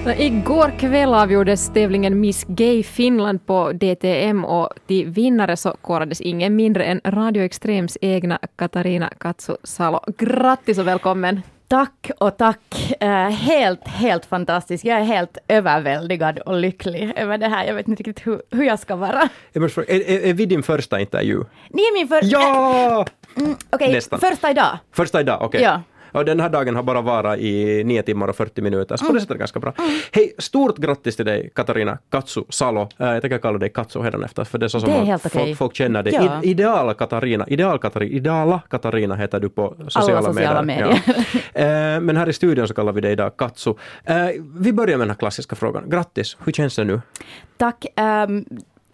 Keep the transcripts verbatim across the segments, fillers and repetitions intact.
Igår kväll avgjordes tävlingen Miss Gay Finland på D T M och till vinnare så korades ingen mindre än Radio Extrems egna Katarina Katsu-Salo. Grattis och välkommen! Tack och tack. Uh, helt, helt fantastiskt. Jag är helt överväldigad och lycklig över det här. Jag vet inte riktigt hur, hur jag ska vara. Jag måste fråga, är, är, är vi din första intervju? Ni är min första... Ja! Mm, okej, okay. Första idag. Första idag, okej. Okay. Ja. Och den här dagen har bara varit i nio timmar och fyrtio minuter, så på det sättet är det ganska bra. Mm. Hej, stort grattis till dig, Katarina Katsu-Salo. Uh, jag tänker kalla dig Katsu hädanefter, för det är så som det är man, helt folk, okay. folk känner dig. Ja. I, ideal Katarina, ideal Katarina, ideala Katarina heter du på sociala, Alla sociala medier. medier. Ja. uh, men här i studion så kallar vi dig idag Katsu. Uh, vi börjar med den här klassiska frågan. Grattis, hur känns det nu? Tack. Um,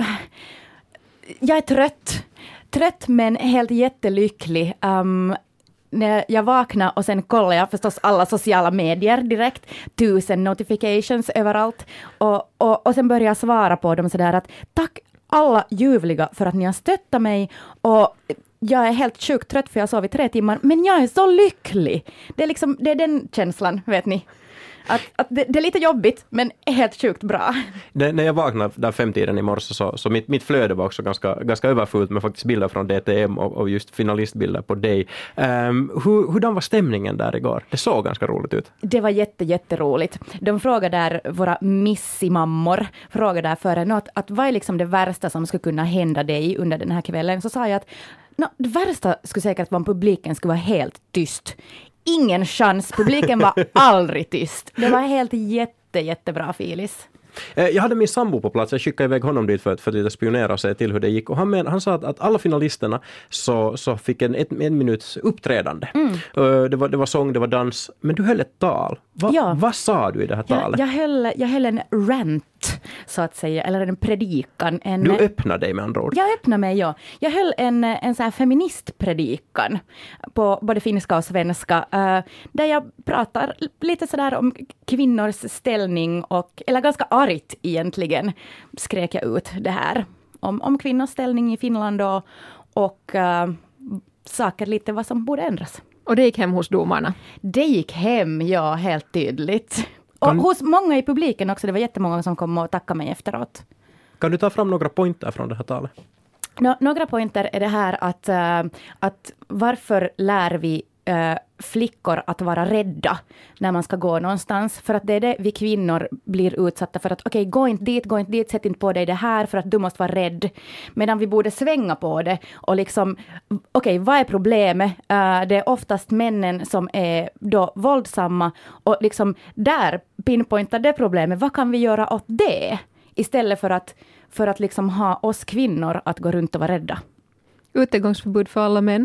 jag är trött. Trött men helt jättelycklig. Um, När jag vaknade och sen kollade jag förstås alla sociala medier direkt. Tusen notifications överallt. Och, och, och sen började jag svara på dem sådär att tack alla ljuvliga för att ni har stöttat mig. Och jag är helt sjukt trött för jag sov i tre timmar. Men jag är så lycklig. Det är, liksom, det är den känslan, vet ni. Att, att det, det är lite jobbigt, men helt sjukt bra. Det, när jag vaknade där femtiden i morse så, så mitt, mitt flöde var också ganska, ganska överfullt med faktiskt bilder från D T M och, och just finalistbilder på dig. Um, hur, hurdan var stämningen där igår? Det såg ganska roligt ut. Det var jätte, jätteroligt. De frågade där, våra missimammor frågade där före något, att vad är liksom det värsta som skulle kunna hända dig under den här kvällen? Så sa jag att no, det värsta skulle säkert vara om publiken skulle vara helt tyst. Ingen chans. Publiken var aldrig tyst. Det var helt jätte, jättebra filis. Jag hade min sambo på plats. Jag skickade iväg honom dit för att, för att lite spionera och se till hur det gick. Och han, men, han sa att, att alla finalisterna så, så fick en, ett, en minuts uppträdande. Mm. Det, var, det var sång, det var dans. Men du höll ett tal. Va, ja. Vad sa du i det här talet? Jag, jag, höll, jag höll en rant, så att säga. Eller en predikan. En, du öppnade dig med andra ord. Jag öppnade mig, ja. Jag höll en, en så här feministpredikan på både finska och svenska. Uh, där jag pratar lite sådär om kvinnors ställning och, eller ganska argt egentligen skrek jag ut det här om, om kvinnors ställning i Finland och, och uh, saker lite vad som borde ändras. Och det gick hem hos domarna? Det gick hem, ja, helt tydligt. Och kan... hos många i publiken också, det var jättemånga som kom och tackade mig efteråt. Kan du ta fram några pointer från det här talet? Nå, några pointer är det här att, uh, att varför lär vi uh, flickor att vara rädda när man ska gå någonstans. För att det är det vi kvinnor blir utsatta för. Att okej, okay, gå inte dit, gå inte dit, sätt inte på dig det här för att du måste vara rädd. Medan vi borde svänga på det och liksom, okej, okay, vad är problemet? Uh, det är oftast männen som är då våldsamma och liksom där pinpointar det problemet. Vad kan vi göra åt det? Istället för att, för att liksom ha oss kvinnor att gå runt och vara rädda. Utegångsförbud för alla män?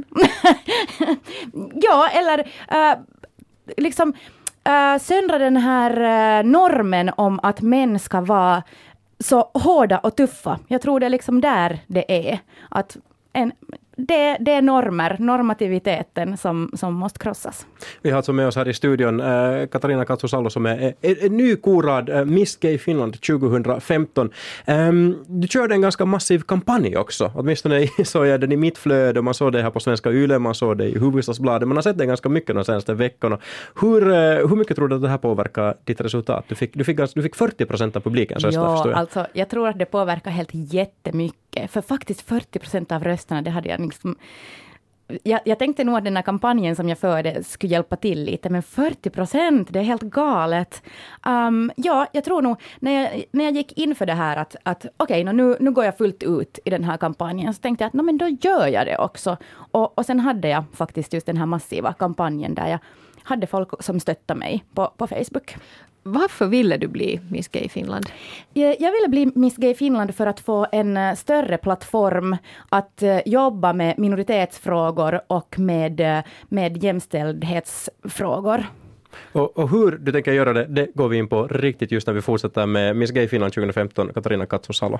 Ja, eller uh, liksom uh, söndra den här uh, normen om att män ska vara så hårda och tuffa. Jag tror det är liksom där det är. Att en, det, det är normer, normativiteten som, som måste krossas. Vi har alltså med oss här i studion äh, Katarina Katsu-Salo som är, är, är nykorad äh, Miss Gay Finland tjugohundrafemton. Ähm, du körde en ganska massiv kampanj också. Åtminstone såg jag den i mitt flöde. Man såg det här på Svenska Yle, man såg det i Hufvudstadsbladet. Man har sett det ganska mycket de senaste veckorna. Hur, äh, hur mycket tror du att det här påverkar ditt resultat? Du fick, du fick, du fick fyrtio procent av publikens röster, ja, förstår jag. Alltså, jag tror att det påverkar helt jättemycket. För faktiskt fyrtio procent av rösterna, det hade jag liksom... Jag, jag tänkte nog att den här kampanjen som jag förde skulle hjälpa till lite, men fyrtio procent, det är helt galet. Um, ja, jag tror nog, när jag, när jag gick in för det här att, att okej, okay, nu, nu går jag fullt ut i den här kampanjen, så tänkte jag att no, men då gör jag det också. Och, och sen hade jag faktiskt just den här massiva kampanjen där jag hade folk som stöttade mig på, på Facebook. Varför ville du bli Miss Gay Finland? Jag ville bli Miss Gay Finland för att få en större plattform att jobba med minoritetsfrågor och med, med jämställdhetsfrågor. Och, och hur du tänker göra det, det går vi in på riktigt just när vi fortsätter med Miss Gay Finland tjugohundrafemton, Katarina Katsu-Salo.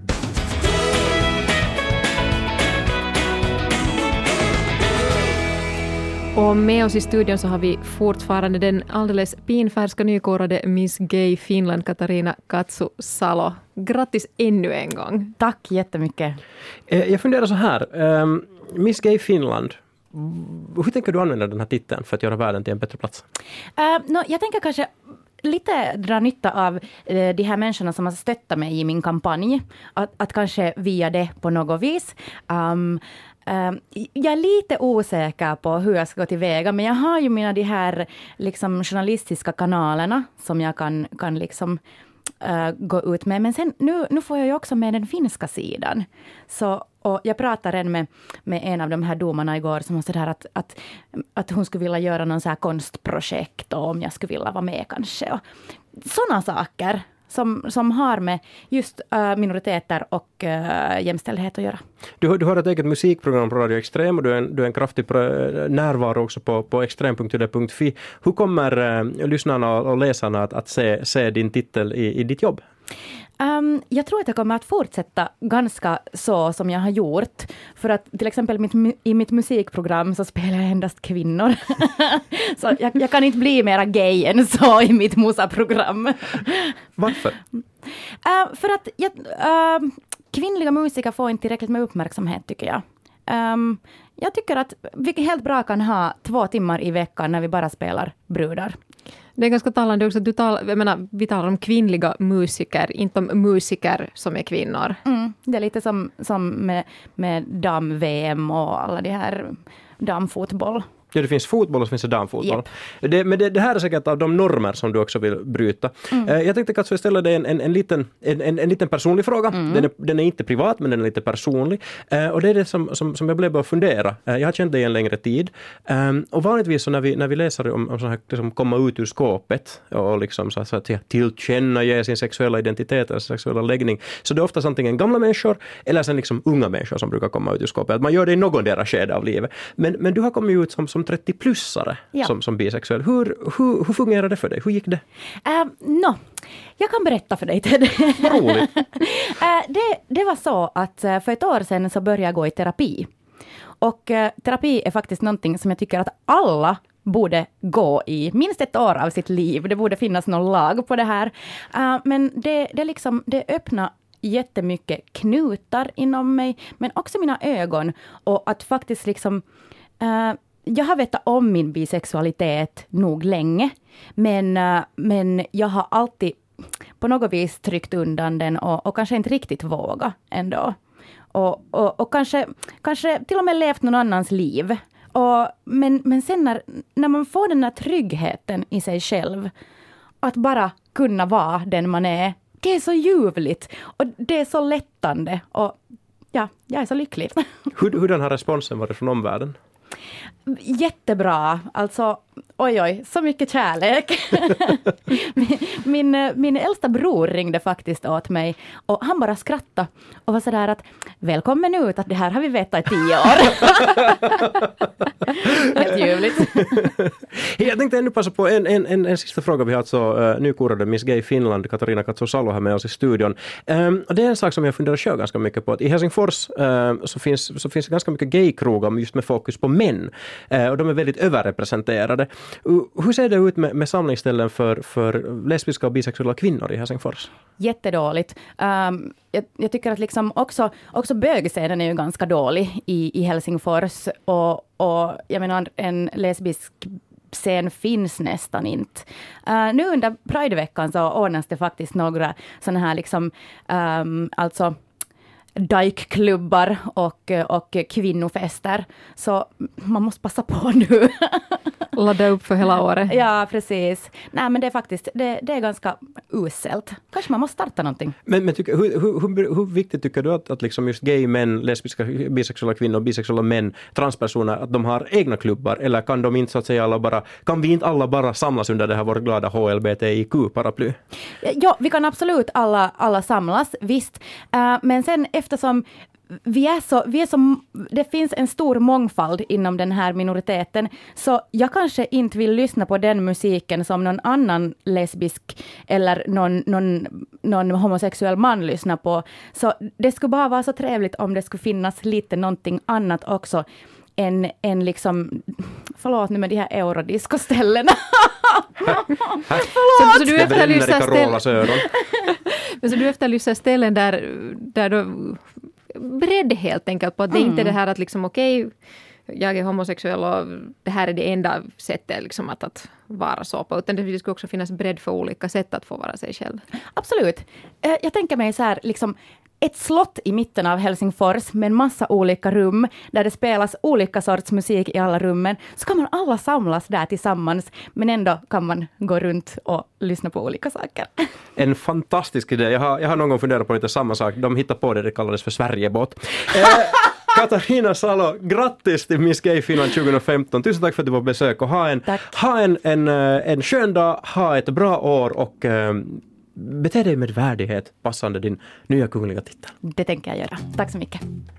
Och med oss i studion så har vi fortfarande den alldeles pinfärska nykorade Miss Gay Finland, Katarina Katsu-Salo. Grattis ännu en gång. Tack jättemycket. Jag funderar så här. Um, Miss Gay Finland, hur tänker du använda den här titeln för att göra världen till en bättre plats? Uh, no, jag tänker kanske lite dra nytta av eh, de här människorna som har stöttat mig i min kampanj. Att, att kanske via det på något vis. Um, um, jag är lite osäker på hur jag ska gå tillväga, men jag har ju mina de här liksom, journalistiska kanalerna som jag kan, kan liksom Uh, gå ut med. Men sen nu, nu får jag ju också med den finska sidan. Så, och jag pratade med, med en av de här domarna igår som var så där att, att, att hon skulle vilja göra någon så här konstprojekt och om jag skulle vilja vara med kanske. Och sådana saker som, som har med just uh, minoriteter och uh, jämställdhet att göra. Du, du har ett eget musikprogram på Radio Extrem och du är en, du är en kraftig närvaro också på, på extrem punkt u d punkt f i. Hur kommer uh, lyssnarna och läsarna att, att se, se din titel i, i ditt jobb? Um, jag tror att jag kommer att fortsätta ganska så som jag har gjort. För att till exempel mitt, i mitt musikprogram så spelar jag endast kvinnor. Så jag, jag kan inte bli mera gay än så i mitt musaprogram. Varför? Uh, för att jag, uh, kvinnliga musiker får inte tillräckligt med uppmärksamhet tycker jag. Um, jag tycker att vi helt bra kan ha två timmar i veckan när vi bara spelar brudar. Det är ganska talande också att du tal, jag menar, vi talar om kvinnliga musiker, inte om musiker som är kvinnor. Mm, det är lite som, som med, med dam-V M och alla de här damfotboll. Ja, det finns fotboll och så finns det damfotboll. Yep. Det, men det, det här är säkert av de normer som du också vill bryta. Mm. Eh, jag tänkte Katso ställa dig en, en, en, liten, en, en, en liten personlig fråga. Mm. Den, är, den är inte privat, men den är lite personlig. Eh, och det är det som, som, som jag blev att fundera. Eh, jag har känt dig en längre tid. Eh, och vanligtvis så när vi, när vi läser om, om så här, liksom komma ut ur skåpet och liksom så, så att tillkänna ge sin sexuella identitet eller sexuella läggning, så det är ofta antingen gamla människor eller sen liksom unga människor som brukar komma ut ur skåpet. Att man gör det i någon deras skede av livet. Men, men du har kommit ut som, som trettio-plussare ja. som, som bisexuell. Hur, hur, hur fungerar det för dig? Hur gick det? Uh, no. Jag kan berätta för dig, Ted. Vad roligt. uh, det, det var så att uh, för ett år sedan så började jag gå i terapi. Och uh, terapi är faktiskt någonting som jag tycker att alla borde gå i minst ett år av sitt liv. Det borde finnas någon lag på det här. Uh, men det, det, liksom, det öppnar jättemycket knutar inom mig, men också mina ögon. Och att faktiskt liksom uh, jag har vetat om min bisexualitet nog länge, men, uh, men jag har alltid på något vis tryckt undan den och, och kanske inte riktigt vågat ändå. Och, och, och kanske, kanske till och med levt någon annans liv. Och, men, men sen när, när man får den här tryggheten i sig själv, att bara kunna vara den man är, det är så ljuvligt och det är så lättande och ja, jag är så lycklig. Hur, hur den här responsen var det från omvärlden? Jättebra. Alltså, oj oj, så mycket kärlek. min, min, min äldsta bror ringde faktiskt åt mig och han bara skrattade och var sådär att välkommen ut, att det här har vi vetat i tio år. Helt ljuvligt. Jag tänkte ännu passa på en, en, en, en sista fråga. Vi har alltså uh, nykorade Miss Gay Finland, Katarina Katso-Salo här med oss i studion. Um, och det är en sak som jag funderar själv ganska mycket på. Att i Helsingfors uh, så, finns, så finns det ganska mycket gaykrogar just med fokus på män. Uh, och de är väldigt överrepresenterade. Uh, hur ser det ut med, med samlingsställen för, för lesbiska och bisexuella kvinnor i Helsingfors? Jättedåligt. Um, jag, jag tycker att liksom också, också bögscenen är ju ganska dålig i, i Helsingfors. Och, och jag menar, en lesbisk scen finns nästan inte. Uh, nu under Prideveckan så ordnas det faktiskt några sådana här liksom, um, alltså dykeklubbar och, och kvinnofester. Så man måste passa på nu. Ladda upp för hela året. Ja, precis. Nej, men det är faktiskt, det, det är ganska uselt. Kanske man måste starta någonting. Men, men tycker, hur, hur, hur, hur viktigt tycker du att, att liksom just gay män, lesbiska, bisexuella kvinnor, bisexuella män, transpersoner, att de har egna klubbar? Eller kan de inte så att säga alla bara, kan vi inte alla bara samlas under det här vårt glada H L B T I Q-paraply? Ja, vi kan absolut alla, alla samlas, visst. Uh, men sen eftersom vi är så, vi är så, det finns en stor mångfald inom den här minoriteten, så jag kanske inte vill lyssna på den musiken som någon annan lesbisk eller någon, någon, någon homosexuell man lyssnar på. Så det skulle bara vara så trevligt om det skulle finnas lite någonting annat också än, än liksom, förlåt nu med de här eurodisco-ställena. så, så du efterlyser ställen, så du efterlyser ställen där, där du bredd helt enkelt på att det är mm. inte det här att liksom okej, okay, jag är homosexuell och det här är det enda sättet liksom att, att vara så på. Utan det skulle också finnas bredd för olika sätt att få vara sig själv. Absolut. Jag tänker mig så här, liksom ett slott i mitten av Helsingfors med en massa olika rum där det spelas olika sorts musik i alla rummen. Så kan man alla samlas där tillsammans, men ändå kan man gå runt och lyssna på olika saker. En fantastisk idé. Jag har, jag har någon gång funderat på lite samma sak. De hittade på det, det kallades för Sverigebåt. Eh, Katarina Salo, grattis till Miss Gay Finland tjugohundrafemton. Tusen tack för att du var på besök och ha en, ha en, en, en skön dag, ha ett bra år och eh, bete dig med värdighet passande din nya kungliga titel. Det tänker jag göra. Tack så mycket.